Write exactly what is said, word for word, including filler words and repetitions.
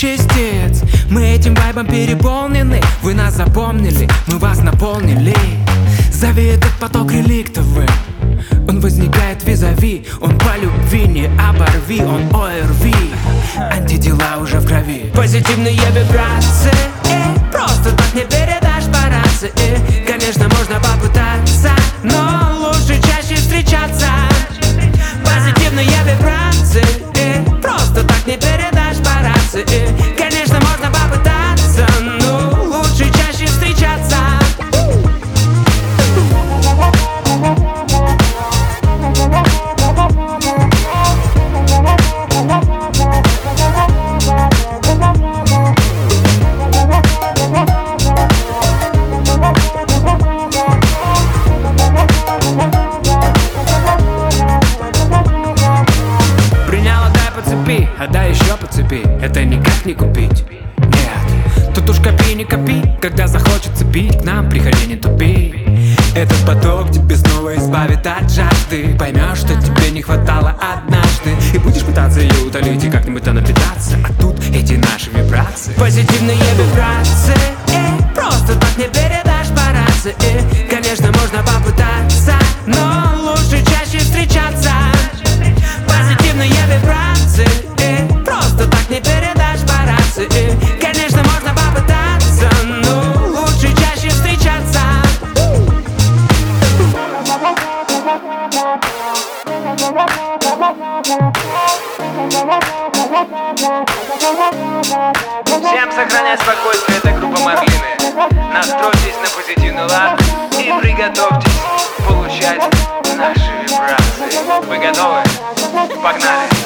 частиц. Мы этим вайбом переполнены. Вы нас запомнили, мы вас наполнили. Зови этот поток реликтовым. Он возникает визави. Он по любви, не оборви. Он о эр ви. Антитела уже в крови. Позитивные вибрации, э, просто так не передашь по рации, э. Конечно, можно попытаться, но лучше чаще встречаться. Позитивные вибрации, э, просто так не передашь по рации, э. Конечно, можно попытаться, но лучше чаще встречаться. А да еще по цепи, это никак не купить. Нет, тут уж копи не копи. Когда захочется пить, к нам приходи, не тупи. Этот поток тебе снова избавит от жажды. Поймешь, что тебе не хватало однажды, и будешь пытаться ее утолить и как-нибудь напитаться. А тут эти наши вибрации. Позитивные вибрации, э, просто так не передашь по рации, э. Конечно, можно попытаться, но лучше чаще встречаться. Позитивные вибрации, э, просто так не передашь по рации, э. Конечно, можно попытаться, но лучше чаще встречаться. Всем сохранять спокойствие, это группа Марлины. Настройтесь на позитивный лад и приготовьтесь получать наши вибрации. Вы готовы? Погнали!